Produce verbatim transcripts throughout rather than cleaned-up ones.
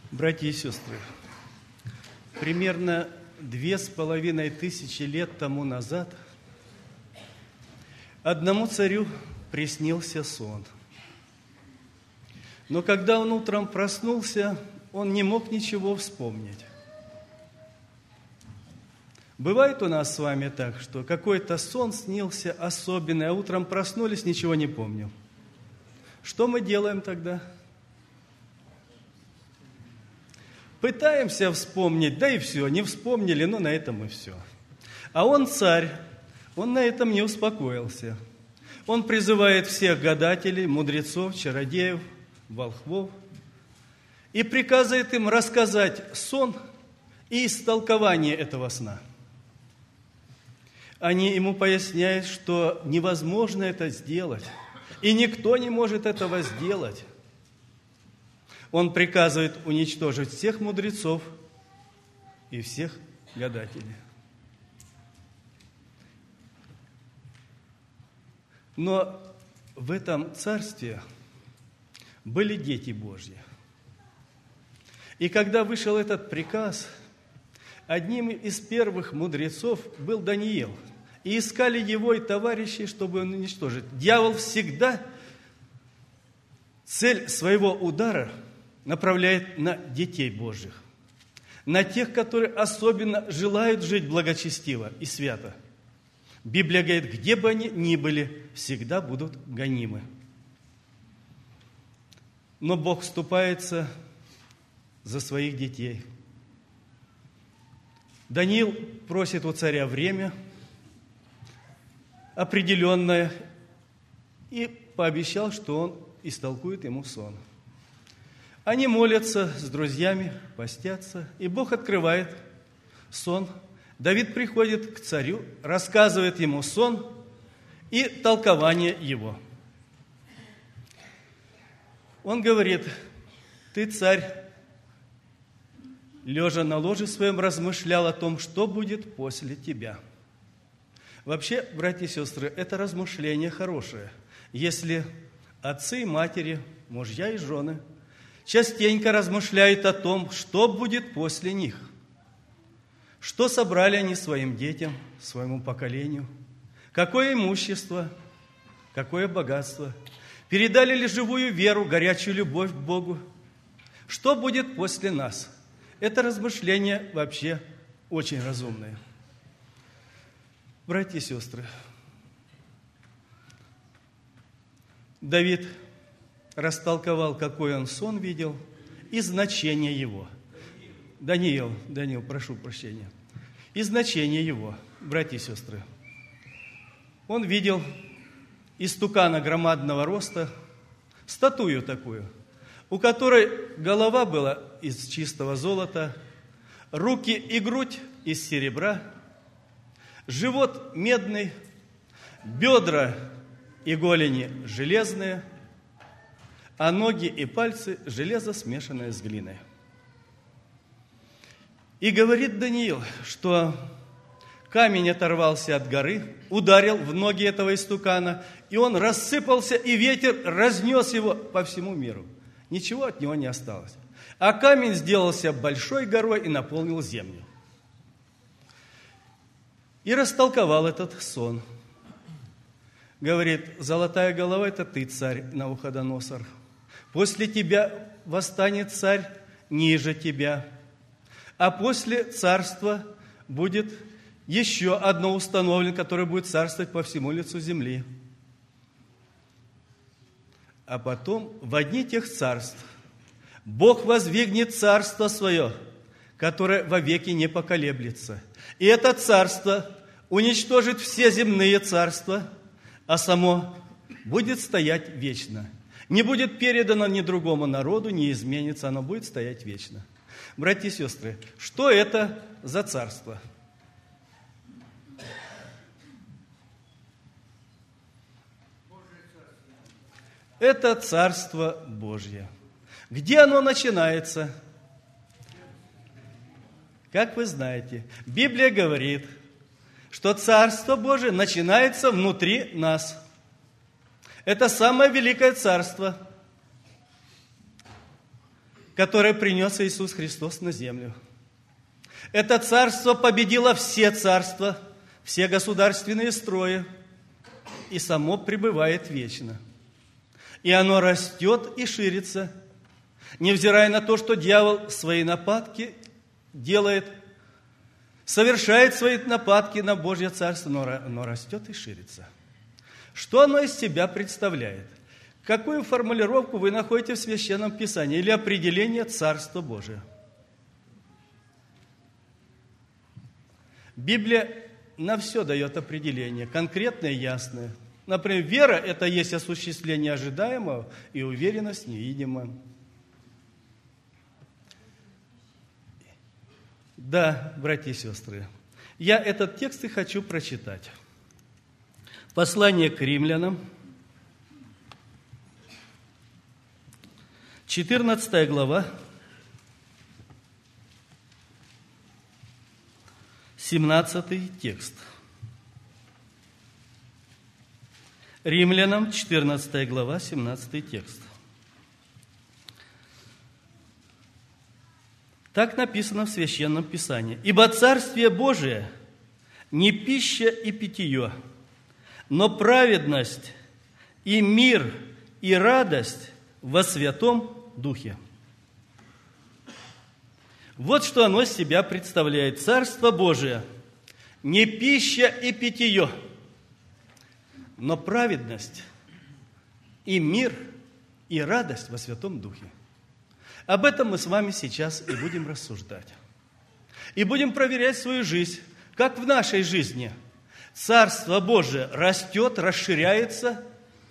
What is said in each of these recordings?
Братья и сестры, примерно две с половиной тысячи лет тому назад одному царю приснился сон. Но когда он утром проснулся, он не мог ничего вспомнить. Бывает у нас с вами так, что какой-то сон снился особенный, а утром проснулись, ничего не помню. Что мы делаем тогда? Пытаемся вспомнить, да и все, не вспомнили, но на этом и все. А он царь, он на этом не успокоился. Он призывает всех гадателей, мудрецов, чародеев, волхвов и приказывает им рассказать сон и истолкование этого сна. Они ему поясняют, что невозможно это сделать, и никто не может этого сделать. Он приказывает уничтожить всех мудрецов и всех гадателей. Но в этом царстве были дети Божьи. И когда вышел этот приказ, одним из первых мудрецов был Даниил. И искали его и товарищей, чтобы он уничтожить. Дьявол всегда цель своего удара направляет на детей Божьих, на тех, которые особенно желают жить благочестиво и свято. Библия говорит, где бы они ни были, всегда будут гонимы. Но Бог вступается за своих детей. Даниил просит у царя время определенное и пообещал, что он истолкует ему сон. Они молятся с друзьями, постятся, и Бог открывает сон. Давид приходит к царю, рассказывает ему сон и толкование его. Он говорит, ты, царь, лежа на ложе своем, размышлял о том, что будет после тебя. Вообще, братья и сестры, это размышление хорошее, если отцы и матери, мужья и жены частенько размышляют о том, что будет после них, что собрали они своим детям, своему поколению, какое имущество, какое богатство, передали ли живую веру, горячую любовь к Богу, что будет после нас. Это размышление вообще очень разумное. Братья и сестры, Давид растолковал, какой он сон видел, и значение его. Даниил, Даниил, прошу прощения. И значение его, братья и сестры. Он видел истукана громадного роста, статую такую, у которой голова была из чистого золота, руки и грудь из серебра, живот медный, бедра и голени железные, а ноги и пальцы железо, смешанное с глиной. И говорит Даниил, что камень оторвался от горы, ударил в ноги этого истукана, и он рассыпался, и ветер разнес его по всему миру. Ничего от него не осталось. А камень сделался большой горой и наполнил землю. И растолковал этот сон. Говорит, золотая голова – это ты, царь Навуходоносор. После тебя восстанет царь ниже тебя. А после царства будет еще одно установлено, которое будет царствовать по всему лицу земли. А потом в одни тех царств Бог воздвигнет царство свое, которое вовеки не поколеблется. И это царство уничтожит все земные царства, а само будет стоять вечно. Не будет передано ни другому народу, не изменится, оно будет стоять вечно. Братья и сестры, что это за царство? Это Царство Божье. Где оно начинается? Как вы знаете, Библия говорит, что Царство Божие начинается внутри нас. Это самое великое царство. которое принес Иисус Христос на землю. Это царство победило все царства, все государственные строи, и само пребывает вечно. И оно растет и ширится, невзирая на то, что дьявол свои нападки делает, совершает свои нападки на Божье Царство, но оно растет и ширится. Что оно из себя представляет? Какую формулировку вы находите в Священном Писании или определение Царства Божия? Библия на все дает определение, конкретное и ясное. Например, вера – это есть осуществление ожидаемого и уверенность в невидимом. Да, братья и сестры, я этот текст и хочу прочитать. Послание к римлянам, четырнадцатая глава, семнадцатый текст. Римлянам, четырнадцатая глава, семнадцатый текст. Так написано в Священном Писании. «Ибо Царствие Божие не пища и питье, но праведность и мир и радость во Святом Духе». Вот что оно из себя представляет. Царство Божие не пища и питье, но праведность и мир и радость во Святом Духе. Об этом мы с вами сейчас и будем рассуждать. И будем проверять свою жизнь, как в нашей жизни Царство Божие растет, расширяется,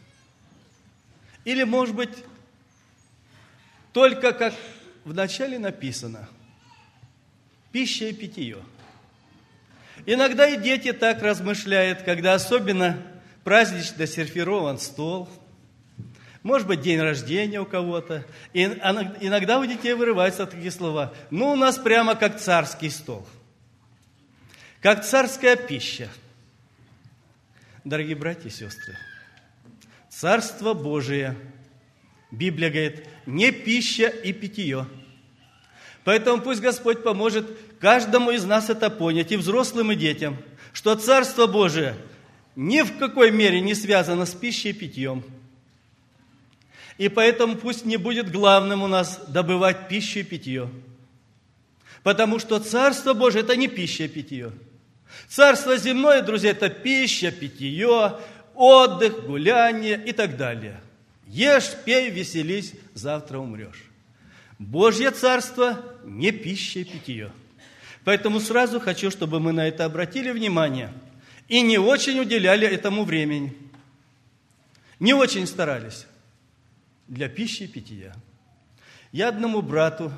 или, может быть, только как в начале написано, пища и питье. Иногда и дети так размышляют, когда особенно празднично сервирован стол, может быть, день рождения у кого-то. И иногда у детей вырываются такие слова. Ну, у нас прямо как царский стол, как царская пища. Дорогие братья и сестры, Царство Божие, Библия говорит, не пища и питье. Поэтому пусть Господь поможет каждому из нас это понять, и взрослым, и детям, что Царство Божие ни в какой мере не связано с пищей и питьем. И поэтому пусть не будет главным у нас добывать пищу и питье. Потому что Царство Божие – это не пища и питье. Царство земное, друзья, это пища, питье, отдых, гуляние и так далее. Ешь, пей, веселись, завтра умрешь. Божье Царство – не пища и питье. Поэтому сразу хочу, чтобы мы на это обратили внимание и не очень уделяли этому времени. Не очень старались для пищи и питья. Я одному брату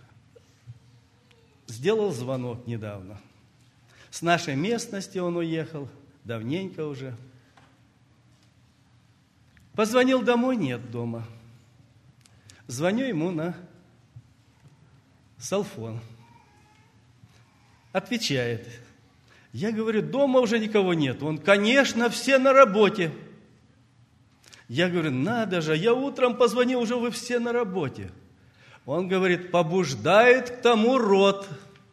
сделал звонок недавно. С нашей местности он уехал, давненько уже. Позвонил домой, нет дома. Звоню ему на селфон. Отвечает. Я говорю, дома уже никого нет. Он, конечно, все на работе. Я говорю, надо же, я утром позвонил, уже вы все на работе. Он говорит, побуждает к тому род.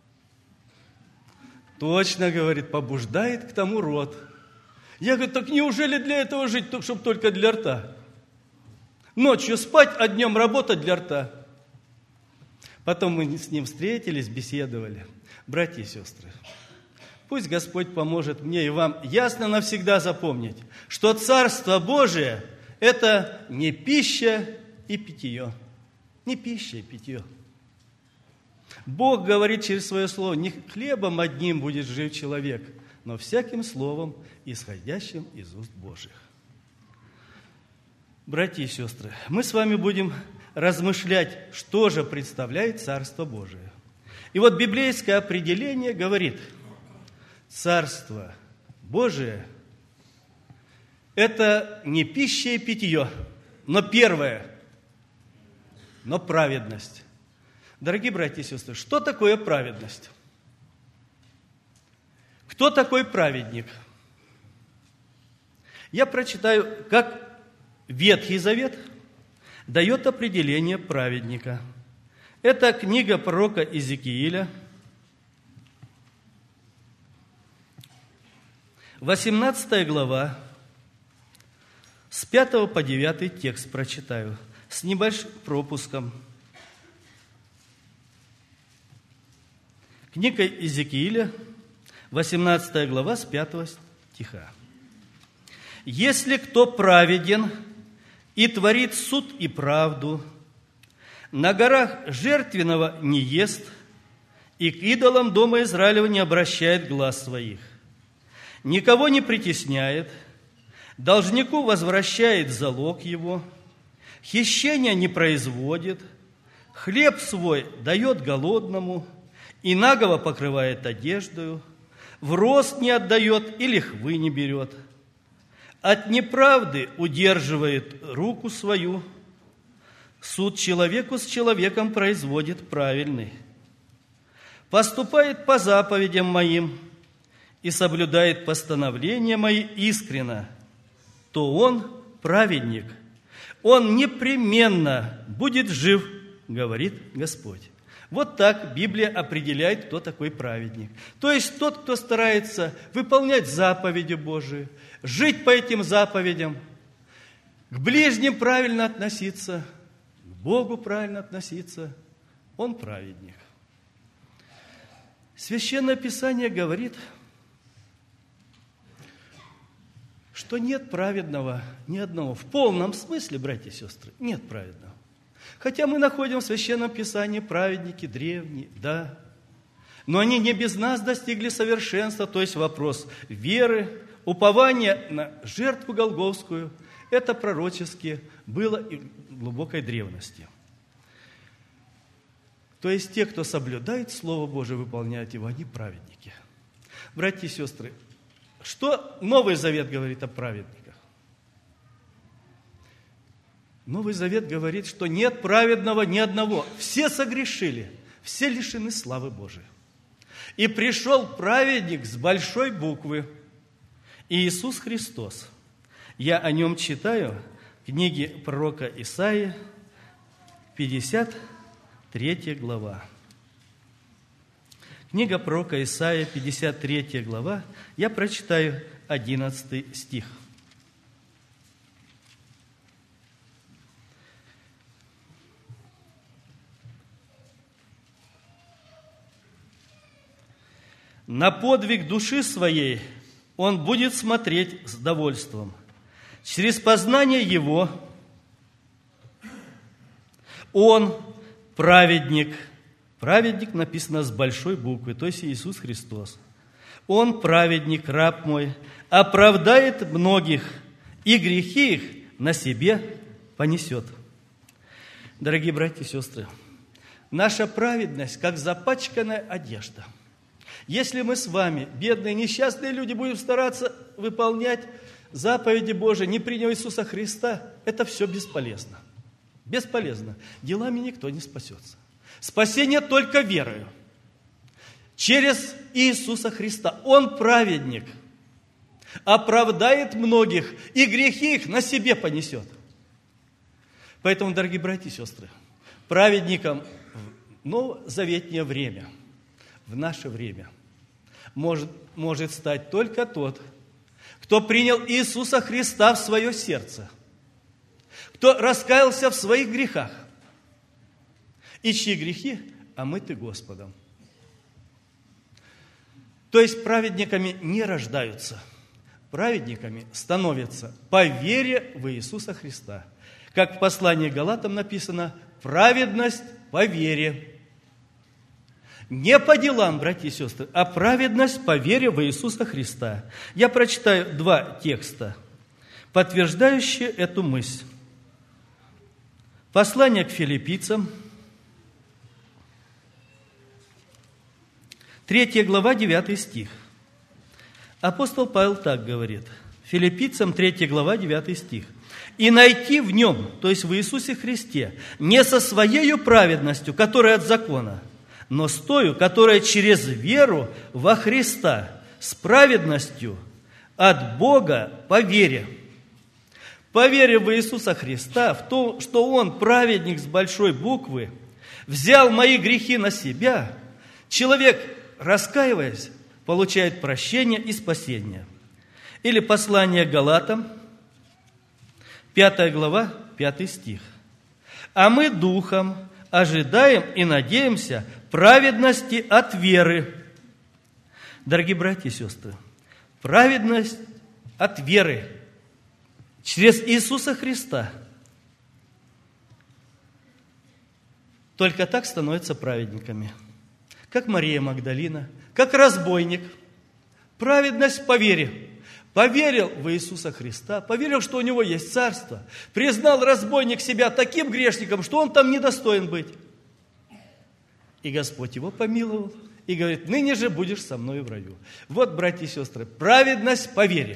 Точно, говорит, побуждает к тому род. Я говорю, так неужели для этого жить, чтобы только для рта? Ночью спать, а днем работать для рта. Потом мы с ним встретились, беседовали. Братья и сестры, пусть Господь поможет мне и вам ясно навсегда запомнить, что Царство Божие – это не пища и питье. Не пища и питье. Бог говорит через свое слово, не хлебом одним будет жив человек, но всяким словом, исходящим из уст Божьих. Братья и сестры, мы с вами будем размышлять, что же представляет Царство Божие. И вот библейское определение говорит, Царство Божие – это не пища и питье, но первое, но праведность. Дорогие братья и сестры, что такое праведность? Кто такой праведник? Я прочитаю, как Ветхий Завет дает определение праведника. Это книга пророка Иезекииля, восемнадцатая глава, с пятого по девятый текст прочитаю, с небольшим пропуском. Книга Иезекииля, восемнадцатая глава, с пятого стиха. «Если кто праведен и творит суд и правду, на горах жертвенного не ест, и к идолам дома Израилева не обращает глаз своих, никого не притесняет, должнику возвращает залог его, хищения не производит, хлеб свой дает голодному, и нагого покрывает одеждою, в рост не отдает и лихвы не берет, от неправды удерживает руку свою, суд человеку с человеком производит правильный, поступает по заповедям моим и соблюдает постановления мои искренно, то он праведник, он непременно будет жив, говорит Господь». Вот так Библия определяет, кто такой праведник. То есть тот, кто старается выполнять заповеди Божии, жить по этим заповедям, к ближним правильно относиться, к Богу правильно относиться, он праведник. Священное Писание говорит, что нет праведного ни одного. В полном смысле, братья и сестры, нет праведного. Хотя мы находим в Священном Писании праведники древние, да, но они не без нас достигли совершенства, то есть вопрос веры, упования на жертву Голгофскую, это пророчески было и в глубокой древности. То есть те, кто соблюдает Слово Божие, выполняет его, они праведники. Братья и сестры, что Новый Завет говорит о праведниках? Новый Завет говорит, что нет праведного ни одного. Все согрешили, все лишены славы Божией. И пришел праведник с большой буквы, Иисус Христос. Я о нем читаю в книге пророка Исаии, пятьдесят третья глава. Книга пророка Исаии, пятьдесят третья глава, я прочитаю одиннадцатый стих. На подвиг души своей он будет смотреть с довольством. Через познание его он праведник. Праведник написано с большой буквы, то есть Иисус Христос. Он праведник, раб мой, оправдает многих, и грехи их на себе понесет. Дорогие братья и сестры, наша праведность, как запачканная одежда. Если мы с вами, бедные, несчастные люди, будем стараться выполнять заповеди Божии, не приняв Иисуса Христа, это все бесполезно. Бесполезно. Делами никто не спасется. Спасение только верою. Через Иисуса Христа. Он праведник. Оправдает многих, и грехи их на себе понесет. Поэтому, дорогие братья и сестры, праведником в новозаветнее время, в наше время, может, может стать только тот, кто принял Иисуса Христа в свое сердце, кто раскаялся в своих грехах, и чьи грехи омыты Господом. То есть праведниками не рождаются, праведниками становятся по вере в Иисуса Христа. Как в послании к Галатам написано, праведность по вере. Не по делам, братья и сестры, а праведность по вере в Иисуса Христа. Я прочитаю два текста, подтверждающие эту мысль. Послание к филиппийцам, третья глава, девятый стих. Апостол Павел так говорит, филиппийцам третья глава, девятый стих. «И найти в нем, то есть в Иисусе Христе, не со своей праведностью, которая от закона, но с тою, которая через веру во Христа, с праведностью от Бога по вере». По вере в Иисуса Христа, в то, что Он праведник с большой буквы, взял мои грехи на себя, человек, раскаиваясь, получает прощение и спасение. Или послание к Галатам, пятая глава, пятый стих. А мы духом ожидаем и надеемся праведности от веры. Дорогие братья и сестры, праведность от веры через Иисуса Христа. Только так становятся праведниками. Как Мария Магдалина, как разбойник. Праведность по вере. Поверил в Иисуса Христа, поверил, что у Него есть царство. Признал разбойник себя таким грешником, что он там недостоин быть. И Господь его помиловал и говорит: ныне же будешь со мной в раю. Вот, братья и сестры, праведность по вере.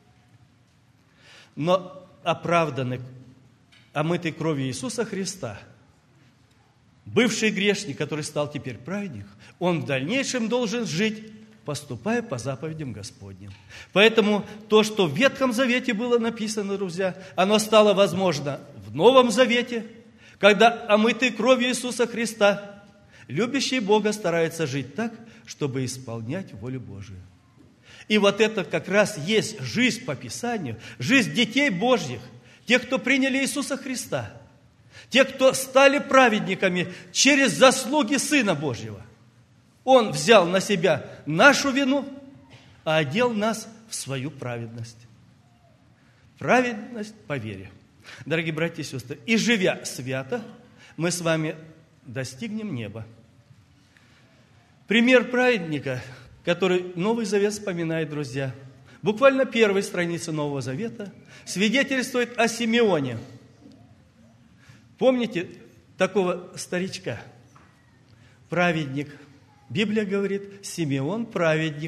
Но оправданный, омытый кровью Иисуса Христа, бывший грешник, который стал теперь праведник, он в дальнейшем должен жить, поступая по заповедям Господним. Поэтому то, что в Ветхом Завете было написано, друзья, оно стало возможно в Новом Завете, когда омытый кровью Иисуса Христа, любящий Бога старается жить так, чтобы исполнять волю Божию. И вот это как раз есть жизнь по Писанию, жизнь детей Божьих, тех, кто приняли Иисуса Христа, тех, кто стали праведниками через заслуги Сына Божьего. Он взял на себя нашу вину, а одел нас в свою праведность. Праведность по вере. Дорогие братья и сестры, и живя свято, мы с вами достигнем неба. Пример праведника, который Новый Завет вспоминает, друзья, буквально первой странице Нового Завета, свидетельствует о Симеоне. Помните такого старичка? Праведник. Библия говорит: Симеон праведник.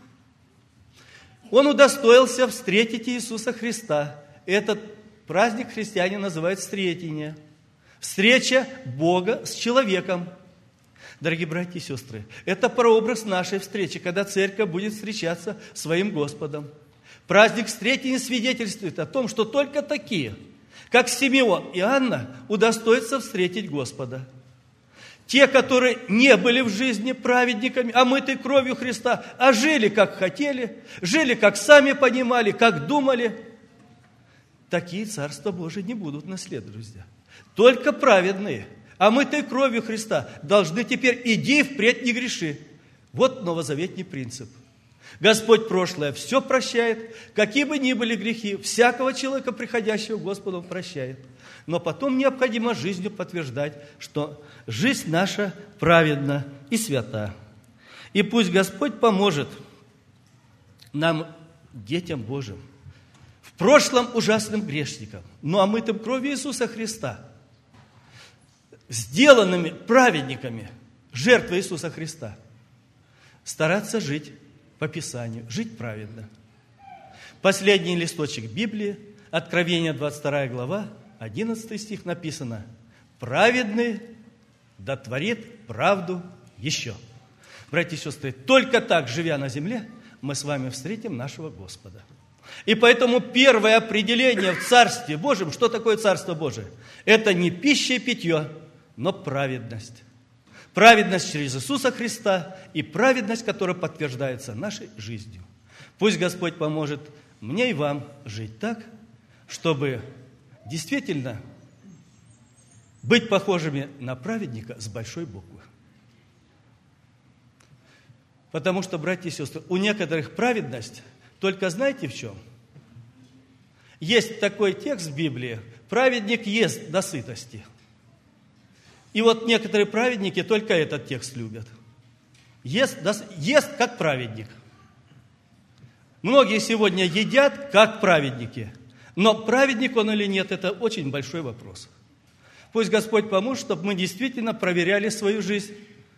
Он удостоился встретить Иисуса Христа. Этот праздник христиане называют встретение. Встреча Бога с человеком. Дорогие братья и сестры, это прообраз нашей встречи, когда церковь будет встречаться с своим Господом. Праздник встретения свидетельствует о том, что только такие, как Симеон и Анна, удостоятся встретить Господа. Те, которые не были в жизни праведниками, омытой кровью Христа, а жили, как хотели, жили, как сами понимали, как думали, такие Царство Божие не будут наследовать, друзья. Только праведные, омытой кровью Христа, должны теперь иди впредь не греши. Вот новозаветний принцип. Господь прошлое все прощает, какие бы ни были грехи, всякого человека, приходящего к Господу, прощает. Но потом необходимо жизнью подтверждать, что жизнь наша праведна и свята. И пусть Господь поможет нам, детям Божьим, в прошлом ужасным грешникам, но омытым кровью Иисуса Христа, сделанными праведниками, жертвой Иисуса Христа, стараться жить по Писанию, жить праведно. Последний листочек Библии, Откровение, двадцать вторая глава, одиннадцатый стих написано: «Праведный дотворит правду еще». Братья и сестры, только так, живя на земле, мы с вами встретим нашего Господа. И поэтому первое определение в Царстве Божьем, что такое Царство Божие? Это не пища и питье, но праведность. Праведность через Иисуса Христа и праведность, которая подтверждается нашей жизнью. Пусть Господь поможет мне и вам жить так, чтобы действительно быть похожими на праведника с большой буквы. Потому что, братья и сестры, у некоторых праведность только знаете в чем? Есть такой текст в Библии: праведник ест до сытости. И вот некоторые праведники только этот текст любят. Ест, ест как праведник. Многие сегодня едят как праведники. Но праведник он или нет, это очень большой вопрос. Пусть Господь поможет, чтобы мы действительно проверяли свою жизнь.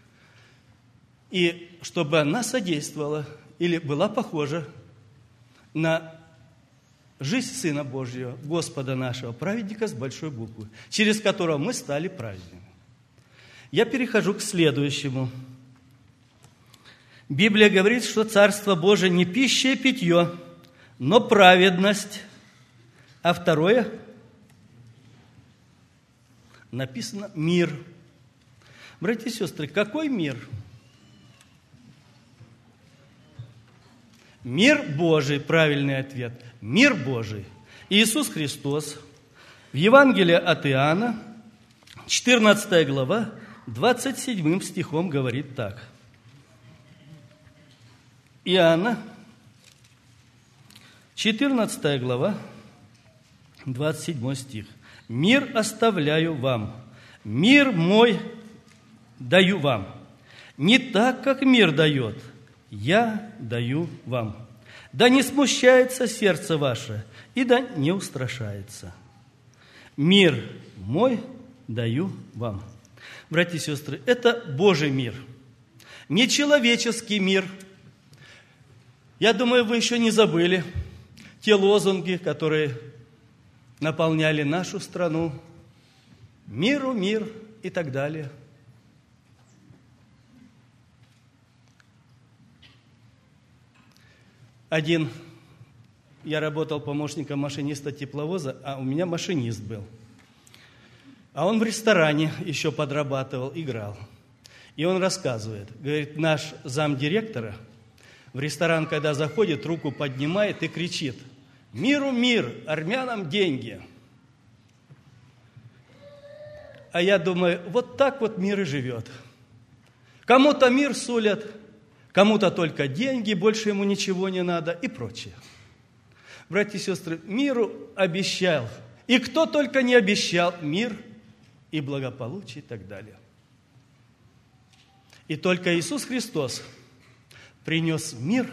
И чтобы она содействовала или была похожа на жизнь Сына Божьего, Господа нашего, праведника с большой буквы, через которого мы стали праведными. Я перехожу к следующему. Библия говорит, что Царство Божие не пища и питье, но праведность. А второе написано мир. Братья и сестры, какой мир? Мир Божий, правильный ответ. Мир Божий. Иисус Христос в Евангелии от Иоанна, четырнадцатая глава, двадцать седьмым стихом говорит так. Иоанна, четырнадцатая глава, двадцать седьмой стих. «Мир оставляю вам, мир мой даю вам. Не так, как мир дает, я даю вам. Да не смущается сердце ваше, и да не устрашается. Мир мой даю вам». Братья и сестры, это Божий мир, не человеческий мир. Я думаю, вы еще не забыли те лозунги, которые наполняли нашу страну. Миру мир и так далее. Один, я работал помощником машиниста тепловоза, а у меня машинист был. А он в ресторане еще подрабатывал, играл. И он рассказывает, говорит, наш замдиректора в ресторан, когда заходит, руку поднимает и кричит: «Миру мир, армянам деньги». А я думаю, вот так вот мир и живет. Кому-то мир сулят, кому-то только деньги, больше ему ничего не надо и прочее. Братья и сестры, миру обещал, и кто только не обещал мир и благополучие и так далее. И только Иисус Христос принес мир,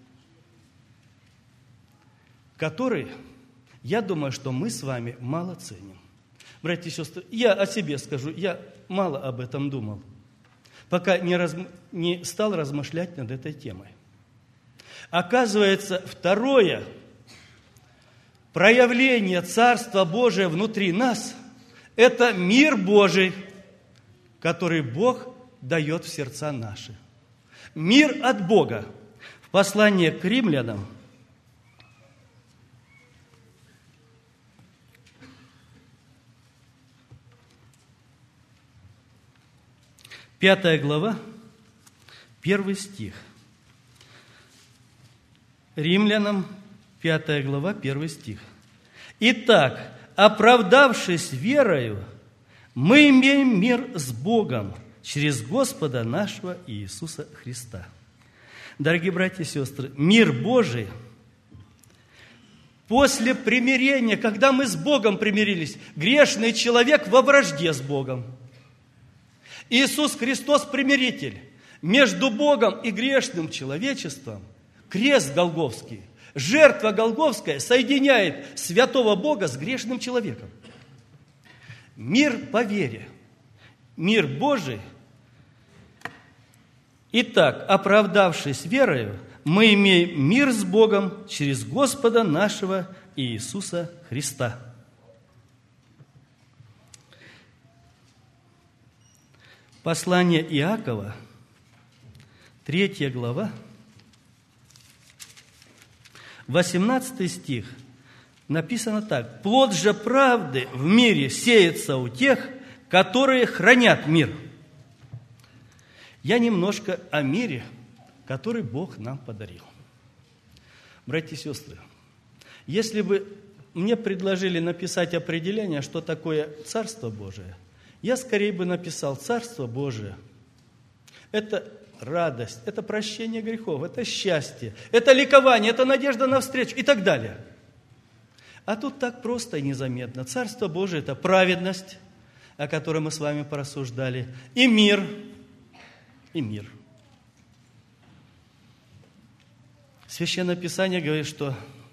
который, я думаю, что мы с вами мало ценим. Братья и сестры, я о себе скажу, я мало об этом думал, пока не, раз, не стал размышлять над этой темой. Оказывается, второе проявление Царства Божия внутри нас – это мир Божий, который Бог дает в сердца наши. Мир от Бога. В послании к римлянам, пятая глава, первый стих. Римлянам, пятая глава, первый стих. «Итак, оправдавшись верою, мы имеем мир с Богом через Господа нашего Иисуса Христа». Дорогие братья и сестры, мир Божий после примирения, когда мы с Богом примирились, грешный человек во вражде с Богом. Иисус Христос примиритель между Богом и грешным человечеством. Крест Голгофский, жертва Голгофская соединяет святого Бога с грешным человеком. Мир по вере, мир Божий. Итак, оправдавшись верою, мы имеем мир с Богом через Господа нашего Иисуса Христа. Послание Иакова, третья глава, восемнадцатый стих, написано так: «Плод же правды в мире сеется у тех, которые хранят мир». Я немножко о мире, который Бог нам подарил. Братья и сестры, если бы мне предложили написать определение, что такое Царство Божие, я скорее бы написал: Царство Божие – это радость, это прощение грехов, это счастье, это ликование, это надежда на встречу и так далее. А тут так просто и незаметно. Царство Божие – это праведность, о которой мы с вами порассуждали, и мир, и мир. Священное Писание говорит, что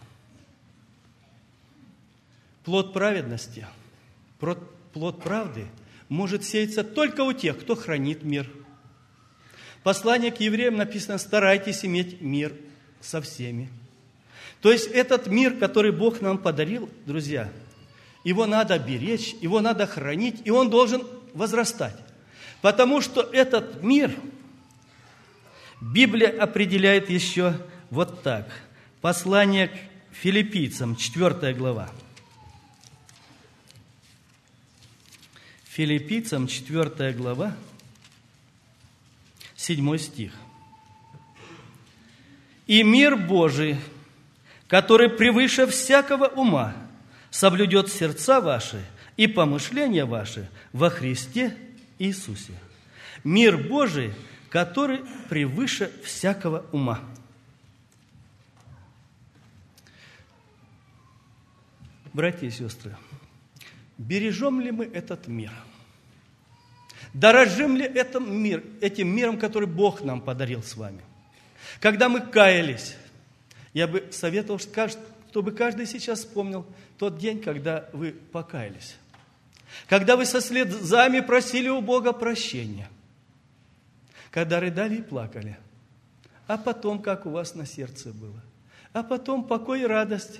плод праведности, плод правды может сеяться только у тех, кто хранит мир. Послание к евреям написано: старайтесь иметь мир со всеми. То есть этот мир, который Бог нам подарил, друзья, его надо беречь, его надо хранить, и он должен возрастать. Потому что этот мир Библия определяет еще вот так. Послание к Филиппийцам, четвертая глава. Филиппийцам, четвертая глава, седьмой стих. «И мир Божий, который превыше всякого ума, соблюдет сердца ваши и помышления ваши во Христе Иисусе». Мир Божий, который превыше всякого ума. Братья и сестры, бережем ли мы этот мир? Дорожим ли этим, мир, этим миром, который Бог нам подарил с вами? Когда мы каялись, я бы советовал, чтобы каждый сейчас вспомнил тот день, когда вы покаялись. Когда вы со слезами просили у Бога прощения. Когда рыдали и плакали. А потом, как у вас на сердце было. А потом покой и радость.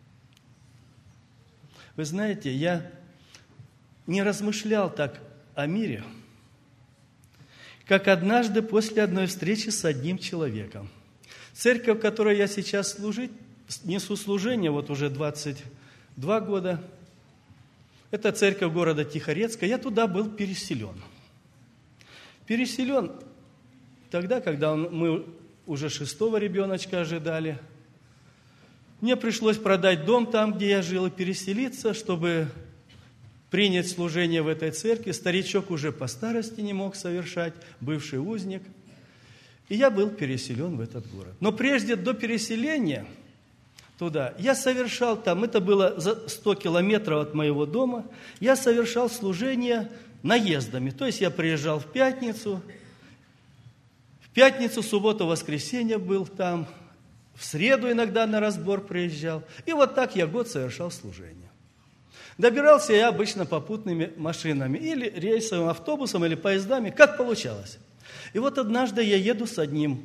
Вы знаете, я не размышлял так о мире, как однажды после одной встречи с одним человеком. Церковь, в которой я сейчас служить, несу служение, вот уже двадцать два года, это церковь города Тихорецка, я туда был переселен. Переселен тогда, когда мы уже шестого ребеночка ожидали. Мне пришлось продать дом там, где я жил, и переселиться, чтобы принять служение в этой церкви. Старичок уже по старости не мог совершать, бывший узник. И я был переселен в этот город. Но прежде, до переселения туда, я совершал там, это было за сто километров от моего дома, я совершал служение наездами. То есть я приезжал в пятницу, в пятницу, субботу, воскресенье был там, в среду иногда на разбор приезжал. И вот так я год совершал служение. Добирался я обычно попутными машинами, или рейсовым автобусом, или поездами, как получалось. И вот однажды я еду с одним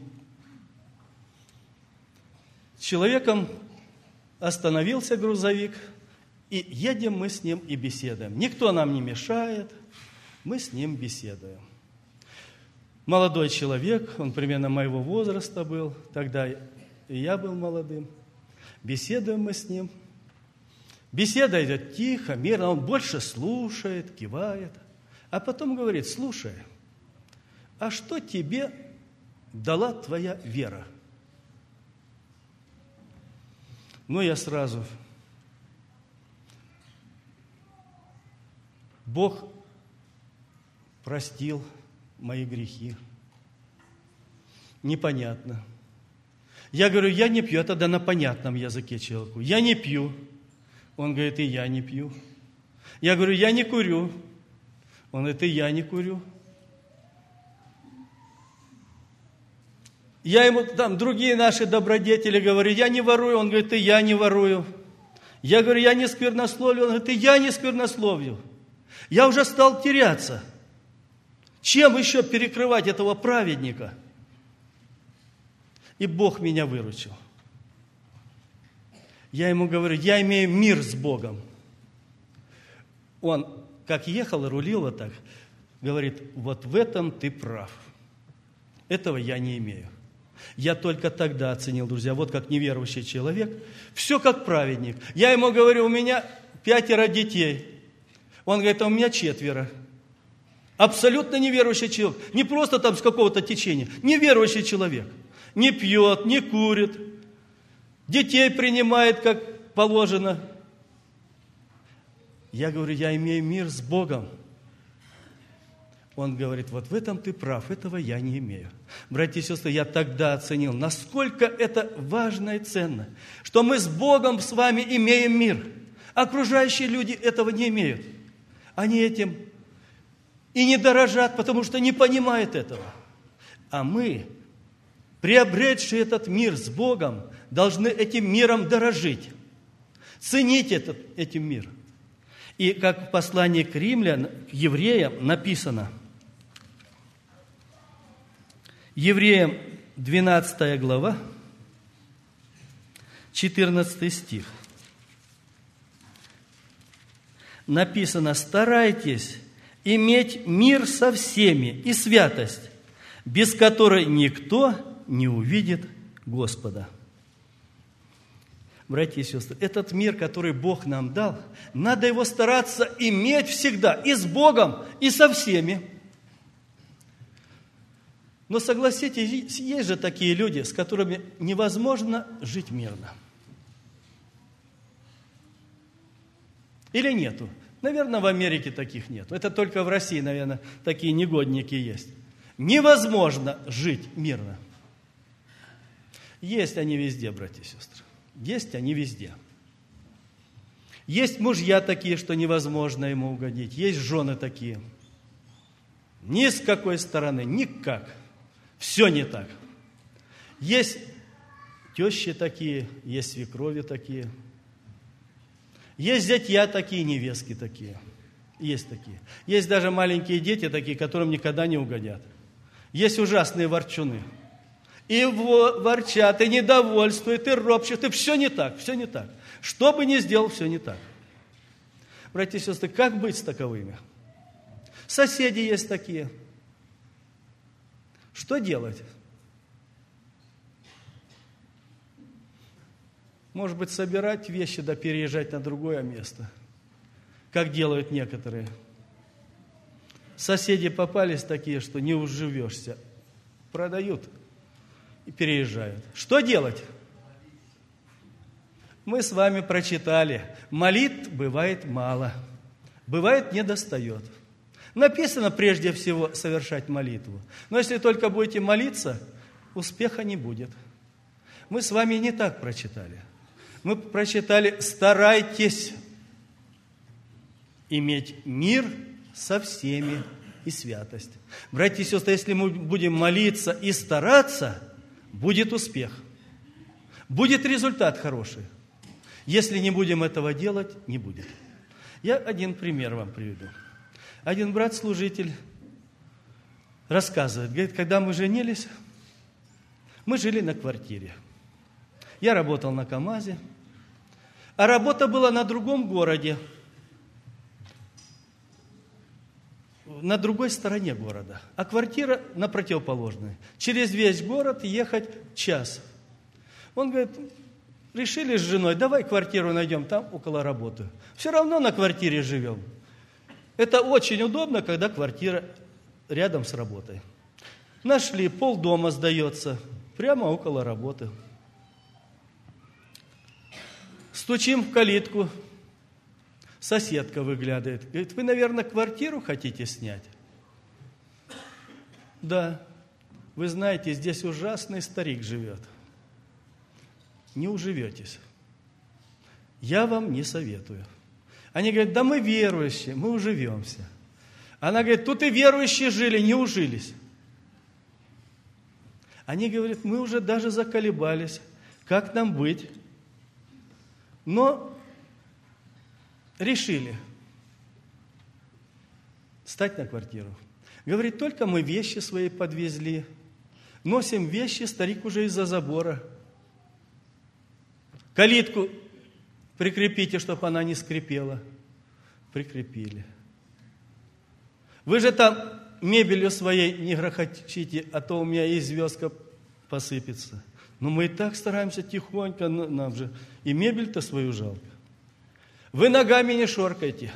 человеком, остановился грузовик, и едем мы с ним и беседуем. Никто нам не мешает, мы с ним беседуем. Молодой человек, он примерно моего возраста был, тогда и я был молодым. Беседуем мы с ним. Беседа идет тихо, мирно, он больше слушает, кивает. А потом говорит: слушай, а что тебе дала твоя вера? Ну, я сразу. Бог простил мои грехи. Непонятно. Я говорю, я не пью, это да на понятном языке человеку. Я не пью. Он говорит, и я не пью. Я говорю, я не курю. Он говорит, и я не курю. Я ему там другие наши добродетели говорю, я не ворую. Он говорит, и я не ворую. Я говорю, я не сквернословлю. Он говорит, и я не сквернословлю. Я уже стал теряться. Чем еще перекрывать этого праведника? И Бог меня выручил. Я ему говорю, я имею мир с Богом. Он, как ехал, рулил вот так, говорит, вот в этом ты прав. Этого я не имею. Я только тогда оценил, друзья, вот как неверующий человек, все как праведник. Я ему говорю, у меня пятеро детей. Он говорит, а у меня четверо. Абсолютно неверующий человек. Не просто там с какого-то течения. Неверующий человек. Не пьет, не курит. Детей принимает, как положено. Я говорю, я имею мир с Богом. Он говорит, вот в этом ты прав, этого я не имею. Братья и сестры, я тогда оценил, насколько это важно и ценно, что мы с Богом с вами имеем мир. Окружающие люди этого не имеют. Они этим и не дорожат, потому что не понимают этого. А мы, приобретшие этот мир с Богом, должны этим миром дорожить, ценить этот, этим мир. И как в послании к римлянам, к евреям написано, Евреям двенадцатая глава, четырнадцатый стих. Написано, старайтесь иметь мир со всеми и святость, без которой никто не увидит Господа. Братья и сестры, этот мир, который Бог нам дал, надо его стараться иметь всегда и с Богом, и со всеми. Но согласитесь, есть же такие люди, с которыми невозможно жить мирно. Или нету? Наверное, в Америке таких нет. Это только в России, наверное, такие негодники есть. Невозможно жить мирно. Есть они везде, братья и сестры. Есть они везде. Есть мужья такие, что невозможно ему угодить. Есть жены такие. Ни с какой стороны, никак. Все не так. Есть тещи такие, есть свекрови такие. Есть зятья такие, невестки такие. Есть такие. Есть даже маленькие дети такие, которым никогда не угодят. Есть ужасные ворчуны. И ворчат, и недовольствуют, и ропщут, и все не так, все не так. Что бы ни сделал, все не так. Братья и сестры, как быть с таковыми? Соседи есть такие. Что делать? Может быть, собирать вещи, да переезжать на другое место, как делают некоторые. Соседи попались такие, что не уживешься. Продают и переезжают. Что делать? Мы с вами прочитали. Молитв бывает мало. Бывает недостает. Написано прежде всего совершать молитву. Но если только будете молиться, успеха не будет. Мы с вами не так прочитали. Мы прочитали: старайтесь иметь мир со всеми и святость. Братья и сестры, если мы будем молиться и стараться, будет успех. Будет результат хороший. Если не будем этого делать, не будет. Я один пример вам приведу. Один брат-служитель рассказывает, говорит, когда мы женились, мы жили на квартире. Я работал на КамАЗе, а работа была на другом городе, на другой стороне города, а квартира на противоположной. Через весь город ехать час. Он говорит, решили с женой, давай квартиру найдем там, около работы. Все равно на квартире живем. Это очень удобно, когда квартира рядом с работой. Нашли, полдома сдается, прямо около работы. Стучим в калитку, соседка выглядывает. Говорит, вы, наверное, квартиру хотите снять? Да. Вы знаете, здесь ужасный старик живет. Не уживетесь. Я вам не советую. Они говорят, да мы верующие, мы уживемся. Она говорит, тут и верующие жили, не ужились. Они говорят, мы уже даже заколебались, как нам быть? Но решили стать на квартиру. Говорит, только мы вещи свои подвезли. Носим вещи, старик уже из-за забора. Калитку прикрепите, чтобы она не скрипела. Прикрепили. Вы же там мебелью своей не грохочите, а то у меня и звездка посыпется. Но мы и так стараемся тихонько, нам же и мебель-то свою жалко. Вы ногами не шоркайте.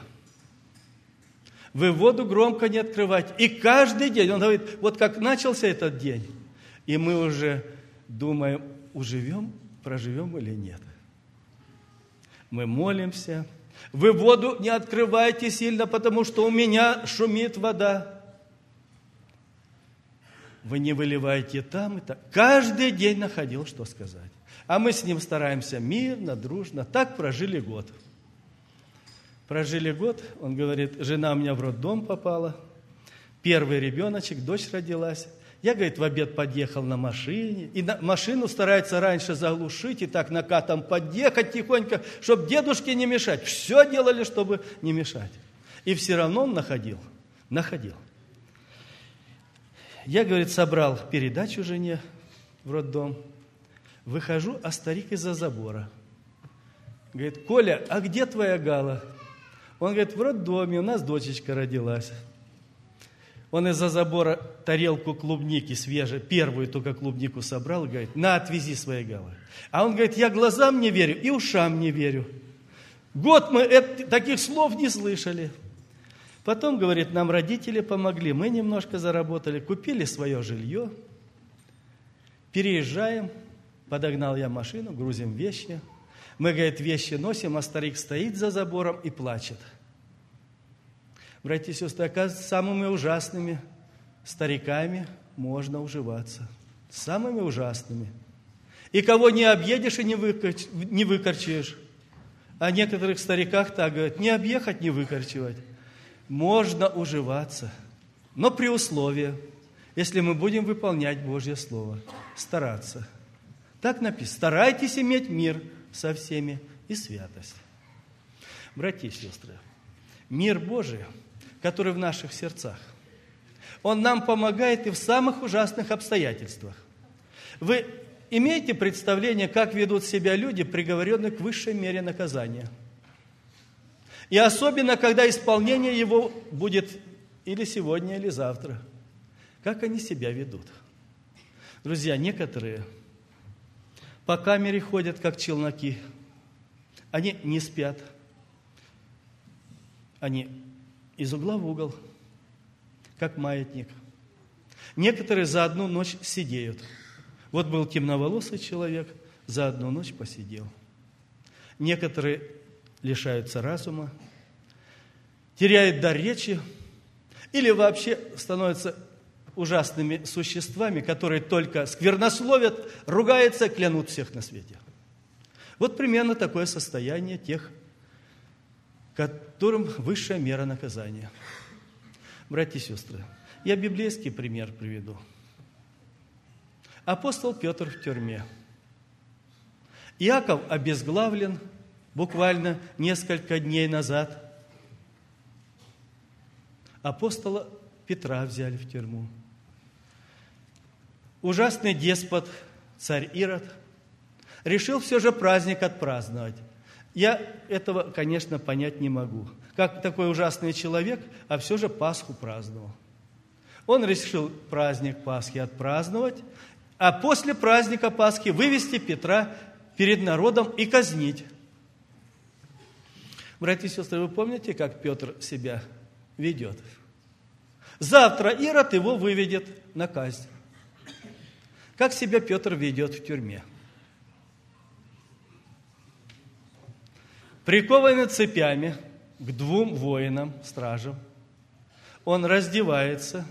Вы воду громко не открывайте. И каждый день, он говорит, вот как начался этот день, и мы уже думаем, уживем, проживем или нет. Мы молимся. Вы воду не открывайте сильно, потому что у меня шумит вода. Вы не выливайте там и так. Каждый день находил, что сказать. А мы с ним стараемся мирно, дружно. Так прожили год. Прожили год, он говорит, жена у меня в роддом попала. Первый ребеночек, дочь родилась. Я, говорит, в обед подъехал на машине, и на машину старается раньше заглушить, и так накатом подъехать тихонько, чтобы дедушке не мешать. Все делали, чтобы не мешать. И все равно он находил, находил. Я, говорит, собрал передачу жене в роддом, выхожу, а старик из-за забора. Говорит, Коля, а где твоя Гала? Он говорит, в роддоме, у нас дочечка родилась. Он из-за забора тарелку клубники свежей, первую только клубнику собрал, и говорит, на, отвези своей Галы. А он говорит, я глазам не верю и ушам не верю. Год мы это, таких слов не слышали. Потом, говорит, нам родители помогли, мы немножко заработали, купили свое жилье, переезжаем, подогнал я машину, грузим вещи. Мы, говорит, вещи носим, а старик стоит за забором и плачет. Братья и сестры, оказывается, самыми ужасными стариками можно уживаться. Самыми ужасными. И кого не объедешь и не, выкорч... не выкорчуешь. О некоторых стариках так говорят, не объехать, не выкорчевать. Можно уживаться, но при условии, если мы будем выполнять Божье Слово, стараться. Так написано, старайтесь иметь мир со всеми и святость. Братья и сестры, мир Божий, который в наших сердцах, он нам помогает и в самых ужасных обстоятельствах. Вы имеете представление, как ведут себя люди, приговоренные к высшей мере наказания? И особенно, когда исполнение его будет или сегодня, или завтра. Как они себя ведут? Друзья, некоторые по камере ходят, как челноки. Они не спят. Они из угла в угол, как маятник. Некоторые за одну ночь сидеют. Вот был темноволосый человек, за одну ночь посидел. Некоторые лишаются разума, теряют дар речи или вообще становятся ужасными существами, которые только сквернословят, ругаются, клянут всех на свете. Вот примерно такое состояние тех, которым высшая мера наказания. Братья и сестры, я библейский пример приведу. Апостол Петр в тюрьме. Иаков обезглавлен буквально несколько дней назад. Апостола Петра взяли в тюрьму. Ужасный деспот, царь Ирод, решил все же праздник отпраздновать. Я этого, конечно, понять не могу. Как такой ужасный человек, а все же Пасху праздновал. Он решил праздник Пасхи отпраздновать, а после праздника Пасхи вывести Петра перед народом и казнить. Братья и сестры, вы помните, как Петр себя ведет? Завтра Ирод его выведет на казнь. Как себя Петр ведет в тюрьме? Прикованный цепями к двум воинам, стражам, он раздевается.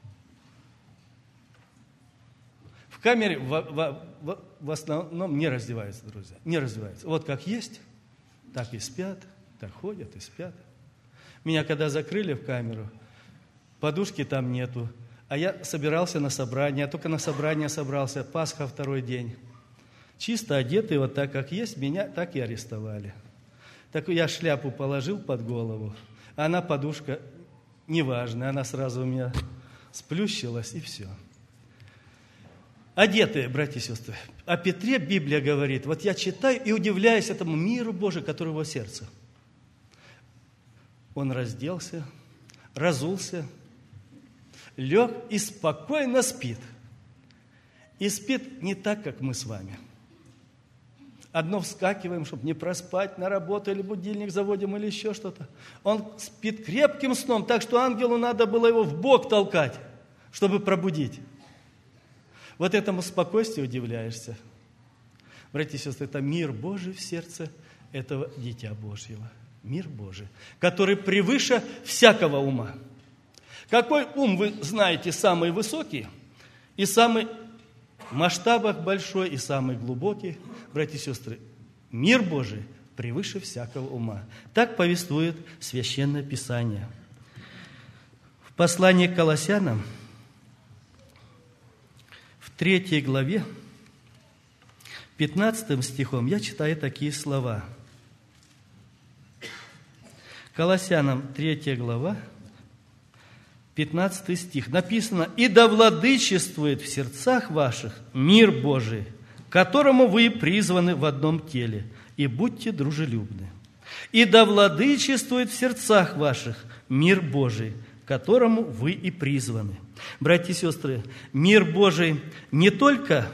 В камере в, в, в, в основном не раздевается, друзья, не раздевается. Вот как есть, так и спят, так ходят и спят. Меня когда закрыли в камеру, подушки там нету, а я собирался на собрание, а только на собрание собрался, Пасха второй день. Чисто одетый, вот так как есть, меня так и арестовали. Так я шляпу положил под голову, а она подушка неважная, она сразу у меня сплющилась, и все. Одетые, братья и сестры. О Петре Библия говорит, вот я читаю и удивляюсь этому миру Божию, который в его сердце. Он разделся, разулся, лег и спокойно спит. И спит не так, как мы с вами. Одно вскакиваем, чтобы не проспать на работу, или будильник заводим, или еще что-то. Он спит крепким сном, так что ангелу надо было его в бок толкать, чтобы пробудить. Вот этому спокойствию удивляешься. Братья и сестры, это мир Божий в сердце этого Дитя Божьего. Мир Божий, который превыше всякого ума. Какой ум, вы знаете, самый высокий и самый в масштабах большой и самый глубокий? Братья и сестры, мир Божий превыше всякого ума. Так повествует Священное Писание. В послании к Колоссянам, в третьей главе, пятнадцатым стихом, я читаю такие слова. Колоссянам, третья глава, пятнадцатый стих. Написано: «И да владычествует в сердцах ваших мир Божий, к которому вы призваны в одном теле, и будьте дружелюбны. И да владычествует в сердцах ваших мир Божий, к которому вы и призваны». Братья и сестры, мир Божий не только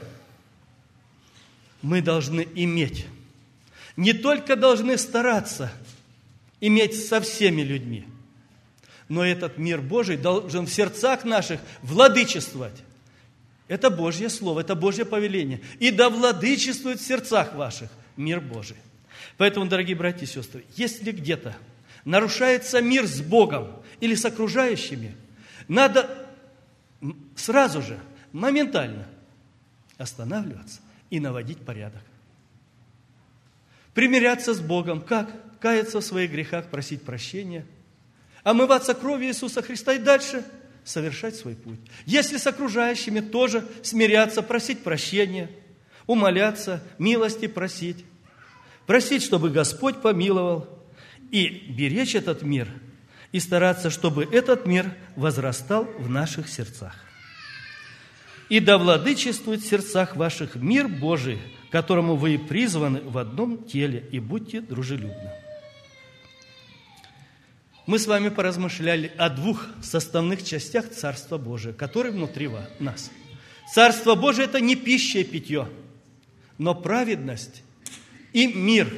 мы должны иметь, не только должны стараться иметь со всеми людьми, Но этот мир Божий должен в сердцах наших владычествовать. Это Божье Слово, это Божье повеление. И да владычествует в сердцах ваших мир Божий. Поэтому, дорогие братья и сестры, если где-то нарушается мир с Богом или с окружающими, надо сразу же, моментально останавливаться и наводить порядок. Примиряться с Богом. Как? Каяться в своих грехах, просить прощения. Омываться кровью Иисуса Христа и дальше совершать свой путь. Если с окружающими, тоже смиряться, просить прощения, умоляться, милости просить. Просить, чтобы Господь помиловал, и беречь этот мир, и стараться, чтобы этот мир возрастал в наших сердцах. И да владычествует в сердцах ваших мир Божий, которому вы и призваны в одном теле, и будьте дружелюбны. Мы с вами поразмышляли о двух составных частях Царства Божия, которые внутри нас. Царство Божие – это не пища и питье, но праведность и мир.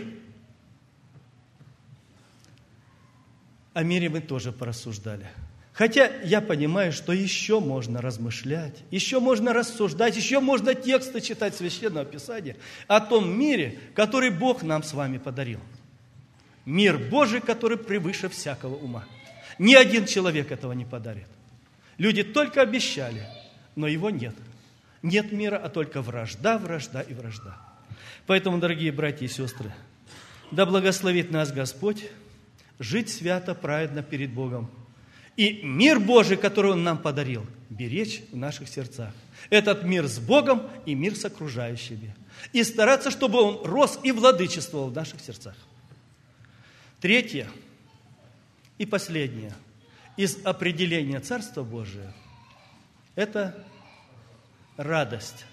О мире мы тоже порассуждали. Хотя я понимаю, что еще можно размышлять, еще можно рассуждать, еще можно тексты читать Священного Писания о том мире, который Бог нам с вами подарил. Мир Божий, который превыше всякого ума. Ни один человек этого не подарит. Люди только обещали, но его нет. Нет мира, а только вражда, вражда и вражда. Поэтому, дорогие братья и сестры, да благословит нас Господь жить свято, праведно перед Богом. И мир Божий, который Он нам подарил, беречь в наших сердцах. Этот мир с Богом и мир с окружающими. И стараться, чтобы он рос и владычествовал в наших сердцах. Третье и последнее из определения Царства Божия – это радость.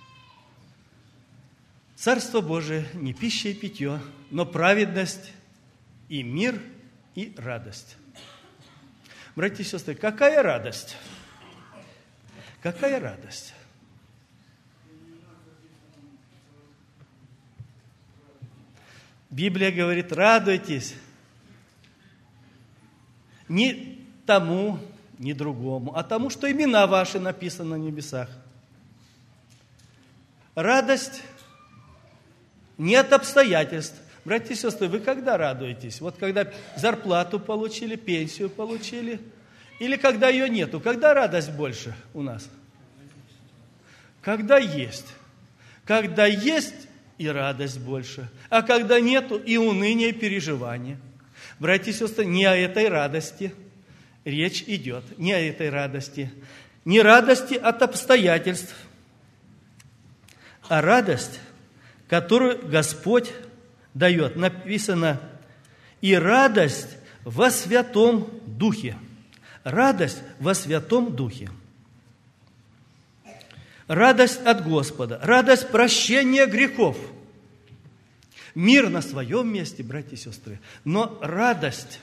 Царство Божие не пища и питье, но праведность и мир и радость. Братья и сестры, какая радость? Какая радость? Библия говорит, радуйтесь не тому, не другому, а тому, что имена ваши написаны на небесах. Радость не от обстоятельств. Братья и сестры, вы когда радуетесь? Вот когда зарплату получили, пенсию получили, или когда ее нету? Когда радость больше у нас? Когда есть. Когда есть, и радость больше. А когда нету, и уныние, и переживание. Братья и сестры, не о этой радости речь идет. Не о этой радости. Не радости от обстоятельств, а радость, которую Господь дает. Написано, и радость во Святом Духе. Радость во Святом Духе. Радость от Господа, радость прощения грехов. Мир на своем месте, братья и сестры, но радость.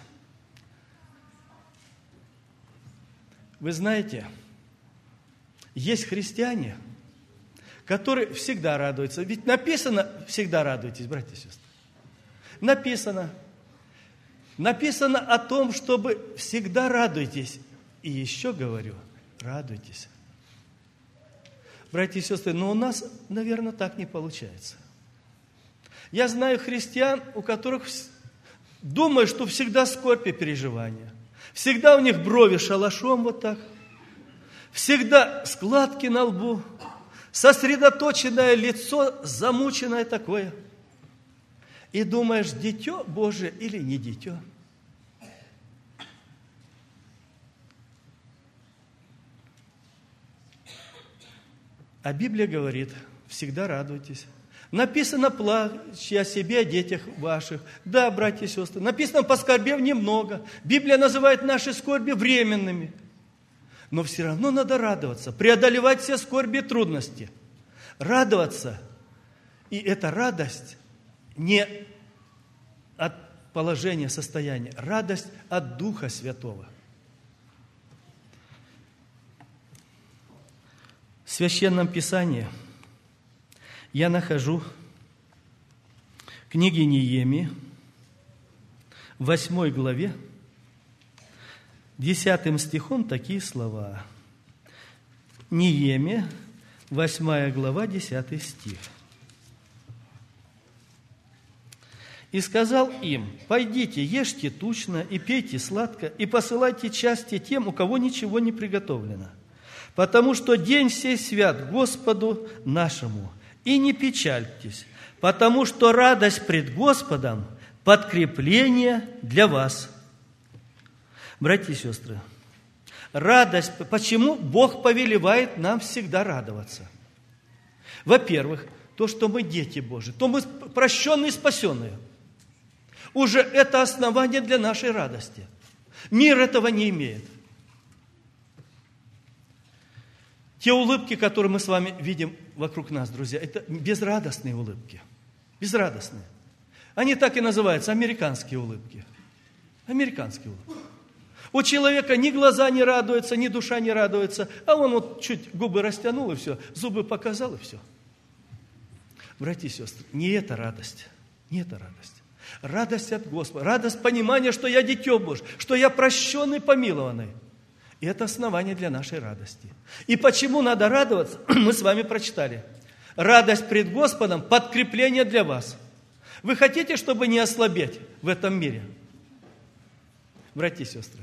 Вы знаете, есть христиане, которые всегда радуются. Ведь написано, всегда радуйтесь, братья и сестры. Написано. Написано о том, чтобы всегда радуйтесь. И еще говорю, радуйтесь. Братья и сестры, но у нас, наверное, так не получается. Я знаю христиан, у которых думаю, что всегда скорбь и переживания. Всегда у них брови шалашом вот так. Всегда складки на лбу. Сосредоточенное лицо, замученное такое. И думаешь, дитё Божие или не дитё? А Библия говорит, всегда радуйтесь. Написано, плачьте о себе, о детях ваших. Да, братья и сестры, написано, поскорбев немного. Библия называет наши скорби временными. Но все равно надо радоваться, преодолевать все скорби и трудности. Радоваться. И эта радость не от положения, состояния. Радость от Духа Святого. В Священном Писании я нахожу книги Неемии, в восьмой главе, десятым стихом такие слова. Неемия, восьмая глава, десятый стих. «И сказал им: пойдите, ешьте тучно и пейте сладко, и посылайте части тем, у кого ничего не приготовлено. Потому что день сей свят Господу нашему, и не печальтесь, потому что радость пред Господом – подкрепление для вас». Братья и сестры, радость, почему Бог повелевает нам всегда радоваться? Во-первых, то, что мы дети Божии, то мы прощенные и спасенные. Уже это основание для нашей радости. Мир этого не имеет. Те улыбки, которые мы с вами видим вокруг нас, друзья, это безрадостные улыбки. Безрадостные. Они так и называются, американские улыбки. Американские улыбки. У человека ни глаза не радуются, ни душа не радуется, а он вот чуть губы растянул и все, зубы показал и все. Братья и сестры, не это радость, не это радость. Радость от Господа, радость понимания, что я дитё Божье, что я прощенный, помилованный. И это основание для нашей радости. И почему надо радоваться, мы с вами прочитали. Радость пред Господом – подкрепление для вас. Вы хотите, чтобы не ослабеть в этом мире? Братья и сестры,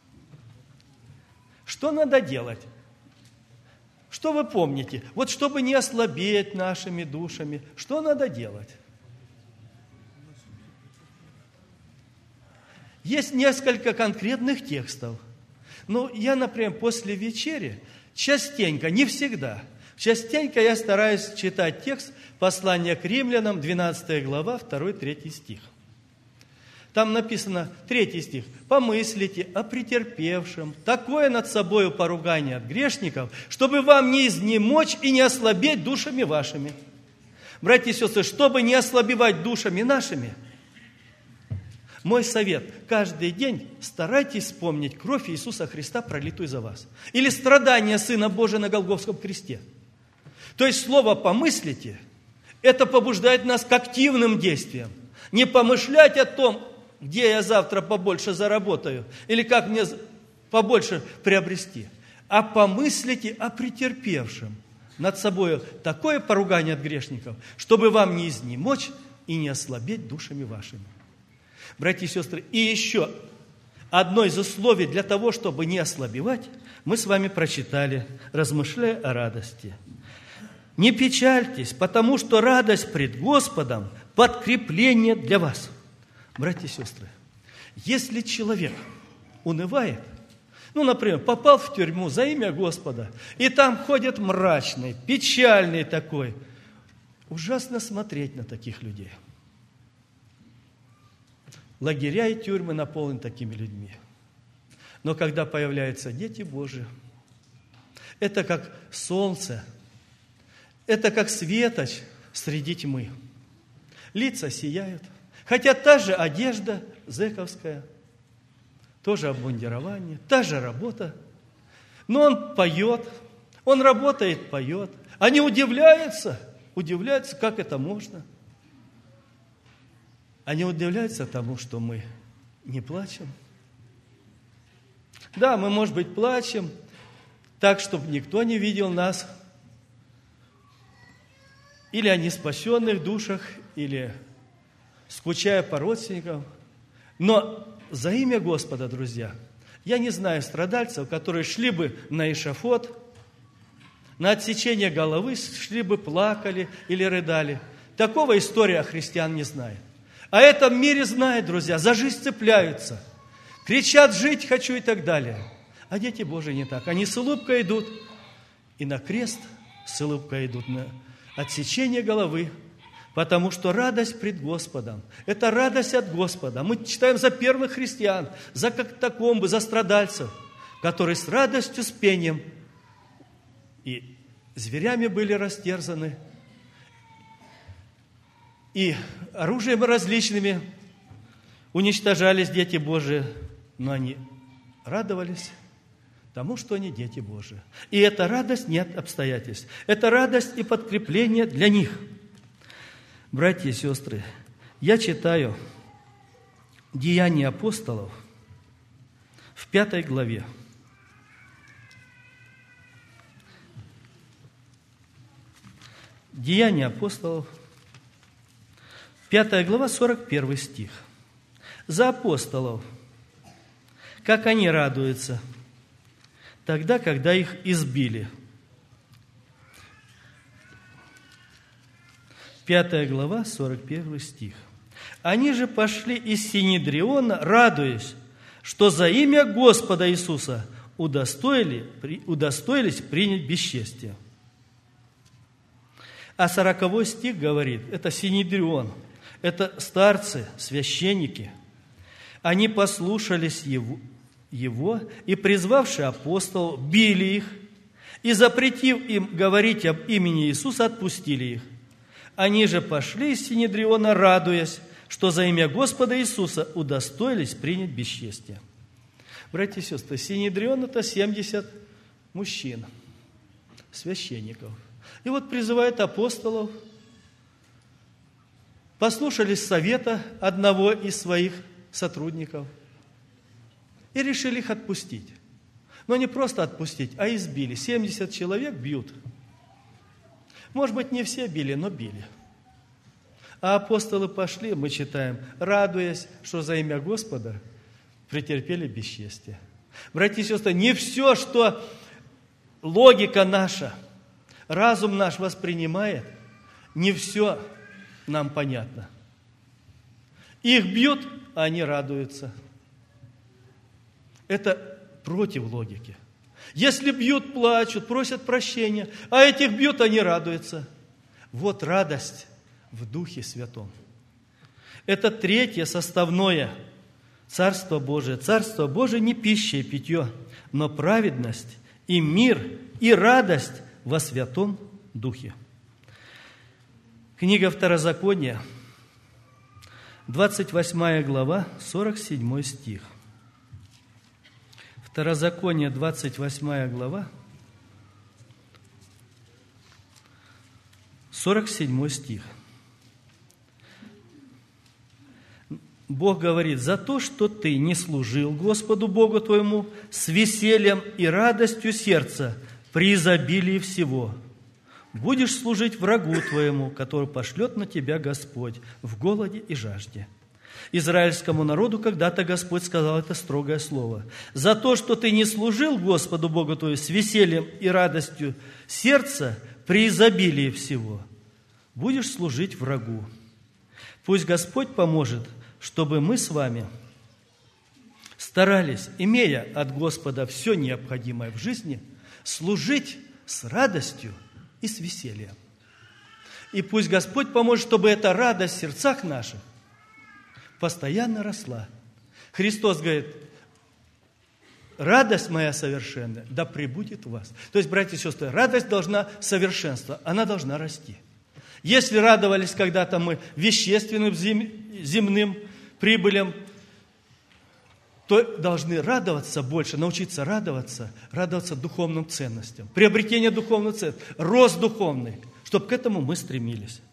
что надо делать? Что вы помните? Вот чтобы не ослабеть нашими душами, что надо делать? Есть несколько конкретных текстов. Но я, например, после вечери частенько, не всегда, частенько я стараюсь читать текст послания к римлянам, двенадцатая глава, второй-третий стих. Там написано, третий стих. «Помыслите о претерпевшем такое над собою поругание от грешников, чтобы вам не изнемочь и не ослабеть душами вашими». Братья и сестры, чтобы не ослабевать душами нашими, мой совет, каждый день старайтесь вспомнить кровь Иисуса Христа, пролитую за вас. Или страдания Сына Божия на Голгофском кресте. То есть слово «помыслите» – это побуждает нас к активным действиям. Не помышлять о том, где я завтра побольше заработаю, или как мне побольше приобрести, а помыслите о претерпевшем над собой такое поругание от грешников, чтобы вам не изнемочь и не ослабеть душами вашими. Братья и сестры, и еще одно из условий для того, чтобы не ослабевать, мы с вами прочитали, размышляя о радости. «Не печальтесь, потому что радость пред Господом – подкрепление для вас». Братья и сестры, если человек унывает, ну, например, попал в тюрьму за имя Господа, и там ходит мрачный, печальный такой, ужасно смотреть на таких людей. Лагеря и тюрьмы наполнены такими людьми. Но когда появляются дети Божии, это как солнце, это как светоч среди тьмы. Лица сияют. Хотя та же одежда зэковская, тоже обмундирование, та же работа. Но он поет, он работает, поет. Они удивляются, удивляются, как это можно. Они удивляются тому, что мы не плачем. Да, мы, может быть, плачем так, чтобы никто не видел нас. Или о неспасенных душах, или скучая по родственникам. Но за имя Господа, друзья, я не знаю страдальцев, которые шли бы на эшафот, на отсечение головы, шли бы, плакали или рыдали. Такого история христиан не знает. А этом мире знают, друзья, за жизнь цепляются. Кричат: «Жить хочу» и так далее. А дети Божии не так. Они с улыбкой идут и на крест, с улыбкой идут на отсечение головы. Потому что радость пред Господом – это радость от Господа. Мы читаем за первых христиан, за катакомбы, за страдальцев, которые с радостью, с пением и зверями были растерзаны, и оружием различными уничтожались дети Божии, но они радовались тому, что они дети Божии. И эта радость не от обстоятельств. Это радость и подкрепление для них. Братья и сестры, я читаю Деяния апостолов в пятой главе. Деяния апостолов, пятая глава, сорок первый стих. «За апостолов, как они радуются, тогда, когда их избили». Пятая глава, сорок первый стих. «Они же пошли из Синедриона, радуясь, что за имя Господа Иисуса удостоили, удостоились принять бесчестие». А сороковой стих говорит, это Синедрион, это старцы, священники. Они послушались его, его и, призвавши апостолов, били их, и, запретив им говорить об имени Иисуса, отпустили их. Они же пошли из Синедриона, радуясь, что за имя Господа Иисуса удостоились принять бесчестие. Братья и сестры, Синедрион – это семьдесят мужчин, священников. И вот призывает апостолов, послушались совета одного из своих сотрудников и решили их отпустить. Но не просто отпустить, а избили. семьдесят человек бьют. Может быть, не все били, но били. А апостолы пошли, мы читаем, радуясь, что за имя Господа претерпели бесчестие. Братья и сестры, не все, что логика наша, разум наш воспринимает, не все нам понятно. Их бьют, а они радуются. Это против логики. Если бьют, плачут, просят прощения, а этих бьют, они радуются. Вот радость в Духе Святом. Это третье составное Царство Божие. Царство Божие не пища и питье, но праведность и мир и радость во Святом Духе. Книга Второзакония, двадцать восьмая глава, сорок седьмой стих. Второзаконие, двадцать восьмая глава, сорок седьмой стих. Бог говорит, за то, что ты не служил Господу Богу твоему с весельем и радостью сердца при изобилии всего, будешь служить врагу твоему, который пошлет на тебя Господь в голоде и жажде. Израильскому народу когда-то Господь сказал это строгое слово. За то, что ты не служил Господу Богу твоему с весельем и радостью сердца при изобилии всего, будешь служить врагу. Пусть Господь поможет, чтобы мы с вами старались, имея от Господа все необходимое в жизни, служить с радостью и с весельем. И пусть Господь поможет, чтобы эта радость в сердцах наших постоянно росла. Христос говорит, радость моя совершенная, да пребудет в вас. То есть, братья и сестры, радость должна совершенствоваться, она должна расти. Если радовались когда-то мы вещественным, земным прибылям, то должны радоваться больше, научиться радоваться, радоваться духовным ценностям. Приобретение духовных ценностей, рост духовный, чтобы к этому мы стремились.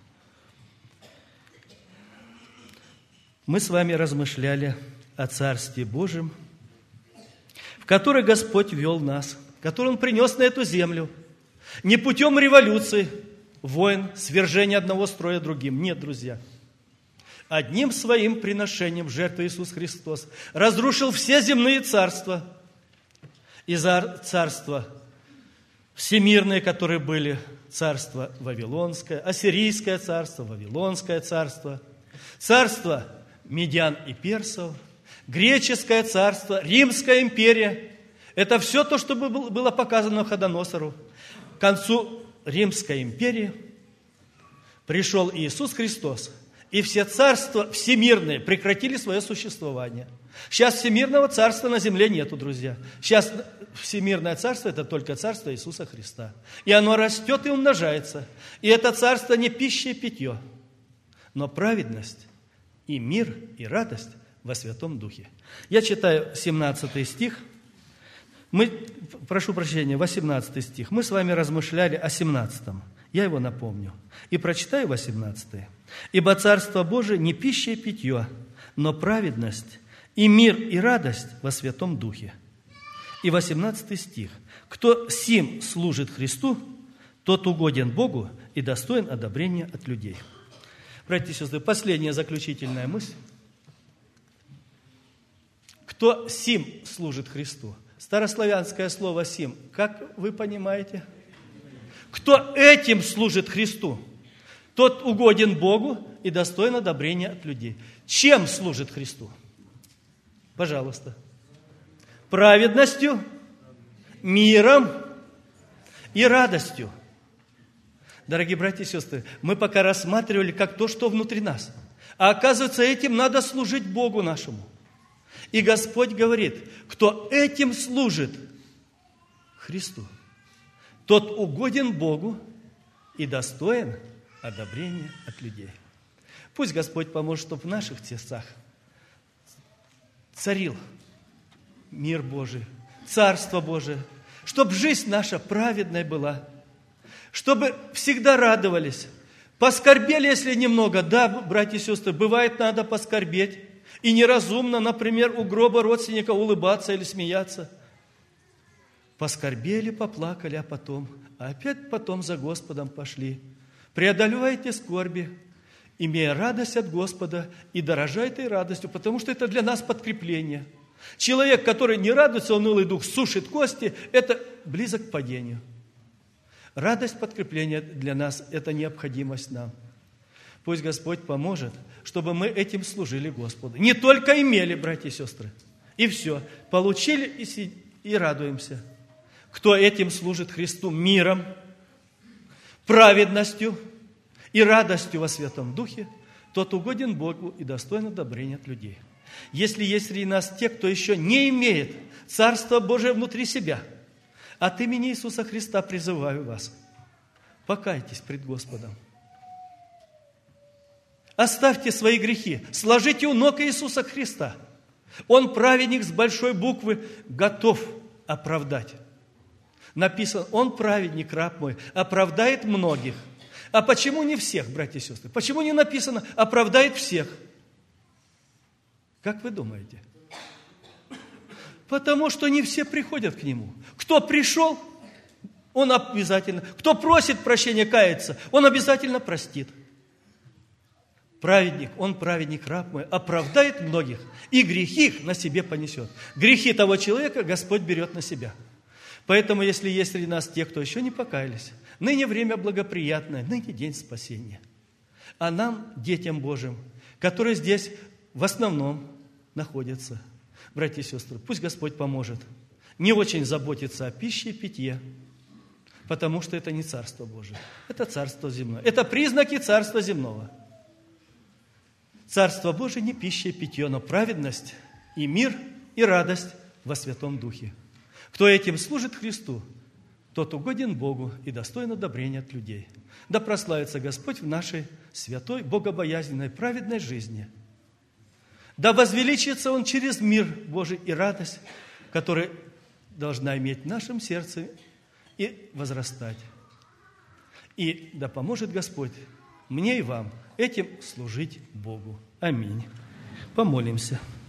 Мы с вами размышляли о Царстве Божьем, в которое Господь ввел нас, который Он принес на эту землю. Не путем революции, войн, свержения одного строя другим. Нет, друзья. Одним своим приношением жертвы Иисус Христос разрушил все земные царства. И царства всемирные, которые были, царство Вавилонское, Ассирийское царство, Вавилонское царство, царство медян и персов, греческое царство, Римская империя. Это все то, что было показано Навуходоносору. К концу Римской империи пришел Иисус Христос, и все царства всемирные прекратили свое существование. Сейчас всемирного царства на земле нету, друзья. Сейчас всемирное царство – это только царство Иисуса Христа. И оно растет и умножается. И это царство не пища и питье, но праведность и мир, и радость во Святом Духе. Я читаю семнадцатый стих. Мы, прошу прощения, восемнадцатый стих. Мы с вами размышляли о семнадцатом. Я его напомню. И прочитаю восемнадцатый. «Ибо Царство Божие не пища и питье, но праведность и мир, и радость во Святом Духе». И восемнадцатый стих. «Кто сим служит Христу, тот угоден Богу и достоин одобрения от людей». Братья и сестры, последняя заключительная мысль. Кто сим служит Христу? Старославянское слово «сим», как вы понимаете? Кто этим служит Христу, тот угоден Богу и достоин одобрения от людей. Чем служит Христу? Пожалуйста. Праведностью, миром и радостью. Дорогие братья и сестры, мы пока рассматривали как то, что внутри нас. А оказывается, этим надо служить Богу нашему. И Господь говорит, кто этим служит Христу, тот угоден Богу и достоин одобрения от людей. Пусть Господь поможет, чтобы в наших сердцах царил мир Божий, Царство Божие, чтобы жизнь наша праведная была, чтобы всегда радовались, поскорбели, если немного. Да, братья и сестры, бывает, надо поскорбеть, и неразумно, например, у гроба родственника улыбаться или смеяться. Поскорбели, поплакали, а потом, а опять потом за Господом пошли. Преодолевайте скорби, имея радость от Господа, и дорожа этой радостью, потому что это для нас подкрепление. Человек, который не радуется, унылый дух, сушит кости, это близок к падению. Радость подкрепления для нас – это необходимость нам. Пусть Господь поможет, чтобы мы этим служили Господу. Не только имели, братья и сестры, и все, получили и, си- и радуемся. Кто этим служит Христу миром, праведностью и радостью во Святом Духе, тот угоден Богу и достоин одобрения от людей. Если есть среди нас те, кто еще не имеет Царства Божие внутри себя, от имени Иисуса Христа призываю вас, покайтесь пред Господом. Оставьте свои грехи, сложите у ног Иисуса Христа. Он, праведник с большой буквы, готов оправдать. Написано, Он, праведник, раб мой, оправдает многих. А почему не всех, братья и сестры? Почему не написано, оправдает всех? Как вы думаете? Потому что не все приходят к Нему. Кто пришел, он обязательно. Кто просит прощения, кается, он обязательно простит. Праведник, он праведник, раб мой, оправдает многих, и грехи их на себе понесет. Грехи того человека Господь берет на себя. Поэтому, если есть среди нас те, кто еще не покаялись, ныне время благоприятное, ныне день спасения. А нам, детям Божьим, которые здесь в основном находятся, братья и сестры, пусть Господь поможет не очень заботиться о пище и питье, потому что это не Царство Божие, это Царство земное. Это признаки Царства земного. Царство Божие не пища и питье, но праведность и мир и радость во Святом Духе. Кто этим служит Христу, тот угоден Богу и достоин одобрения от людей. Да прославится Господь в нашей святой, богобоязненной, праведной жизни. Да возвеличится Он через мир Божий и радость, которая должна иметь в нашем сердце и возрастать. И да поможет Господь мне и вам этим служить Богу. Аминь. Помолимся.